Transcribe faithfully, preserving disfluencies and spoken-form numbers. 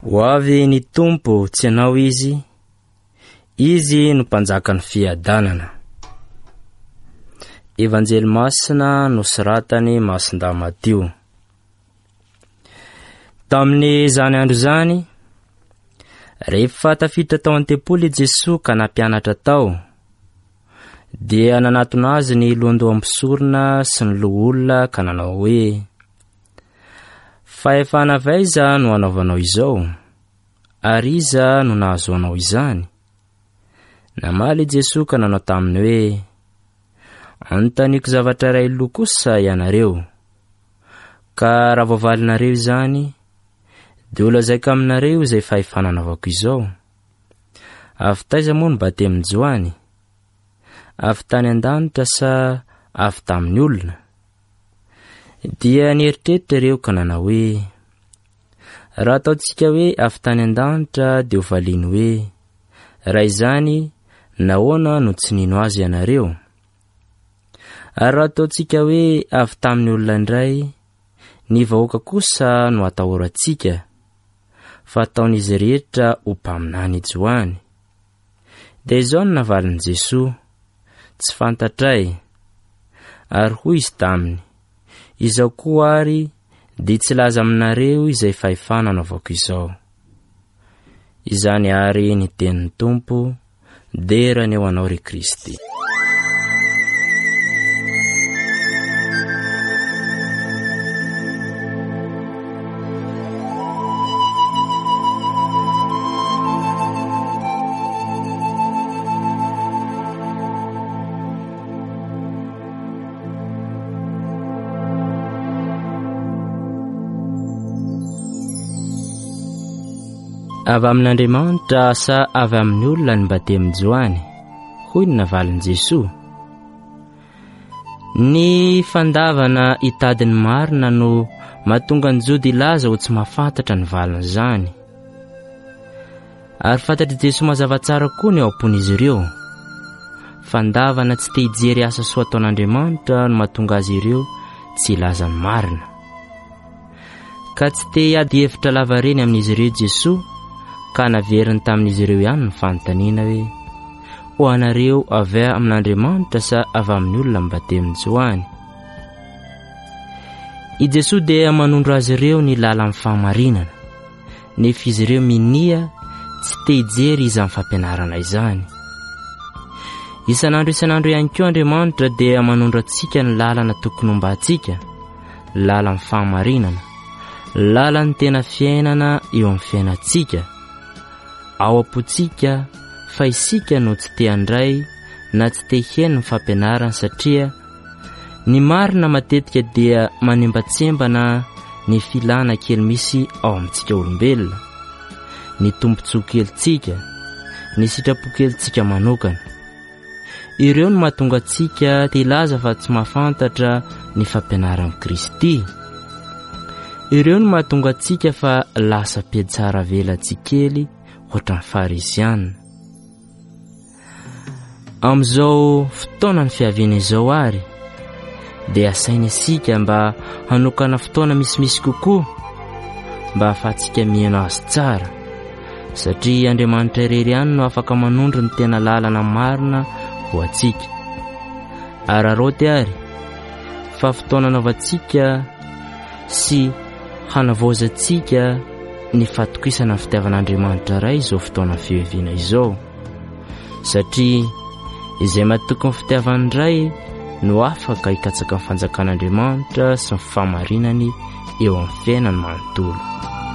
Ho avy ny Tompo, tsy anao izy, izy no mpanjaka ny fiadanana. Evanjely masina no soratany Masinda Matio. Tamin'ny zany andro zany, rehefa tafiditra tao an-tempoly Jesosy ka nampianatra tao, dia nanatona azy ny lohandoha ampisorona sy ny loholona ka nanao hoe: "Fahefana vaiza no anaovanao izao, ary iza no nahazoanao izany?" Namaly Jesosy ka nanao taminy hoe: "Anontaniko zavatra iray lo kosa ianareo, ka raha voavalinareo izany, dia lazaiko aminareo izay fahefana anaovako izao. Avy taiza moa ny batemin'i Joany? Avy tany an-danitra sa avy tamin'ny olona?" Dia nieritreritra ireo ka nanao hoe: "Raha ataontsika hoe avy tany an-danitra, dia ho valiany hoe, raha izany nahoana no tsy nino azy ianareo? Ary raha ataontsika hoe avy tamin'ny olona indray, ny vahoaka kosa no atahorantsika, fa ataon'izy rehetra ho mpaminany Joany." Dia izao no navaliny Jesosy: "Tsy fantatray." Ary hoy izy taminy: "Izao koa ary dia tsy laza aminareo izay fahefana anaovako izao." Izany ary ny tenin'ny Tompo, dera ny eo anao ry Kristy. Avy amin'Andriamanitra sa avy amin'ny olona ny batemin'i Joany? Hoy ny navaliny Jesosy: "Ny fandavana hitadiny marina no mahatonga ny Jody laza ho tsy mahafantatra ny valiny izany." Ary fantatry Jesosy mazava tsara koa ny ao am-pon'izy ireo. Fandavana tsy te hijery asa soa ataon'Andriamanitra no mahatonga azy ireo tsy hilaza ny marina. Ka tsy te hiady hevitra lava reny amin'izy ireo Jesosy, ka naveriny tamin'izy ireo ihany ny fanontaniana hoe: "Ho anareo avy amin'Andriamanitra sa avy amin'ny olona ny batemin'i Joany?" I Jesosy dia manondro azy ireo ny lalan'ny fahamarinana, nefa izy ireo minia tsy te hijery izany fampianarana izany. Isan'andro isan'andro ihany koa Andriamanitra dia manondro antsika ny lalana tokony hombantsika, lalan'ny fahamarinana, lalan'ny tena fiainana eo amin'ny fiainantsika. Ao am-pontsika fa isika no tsy te handray na tsy te hiheno ny fampianarana, satria ny marina matetika dia manembatsembana ny filana kely misy ao amintsika olombelona, ny tombontsoa kelitsika, ny sitrapo-kelitsika manokana. Ireo no mahatonga antsika te hilaza fa tsy mahafantatra ny fampianaran'i Kristy. Ireo no mahatonga antsika fa lasa piatsara velatsikely ohatran'ny Farisianina. Amin'izao fotoana ny fiaviana izao ary, dia asaina isika mba hanokana fotoana misimisy kokoa mba ahafahantsika mihaino azy tsara, satria Andriamanitra irery ihany no afaka manondro ny tena lalana marina ho antsika. Ary araoty ary fa fotoana anaovantsika sy hanavaozantsika ny fatokisana ny fitiavan'Andriamanitra ray izao fotoana fiaviana izao, satria izay mahatoky ny fitiavany ray no afaka hikatsaka ny fanjakan'Andriamanitra sy ny fahamarinany eo amin'ny fiainany manontolo.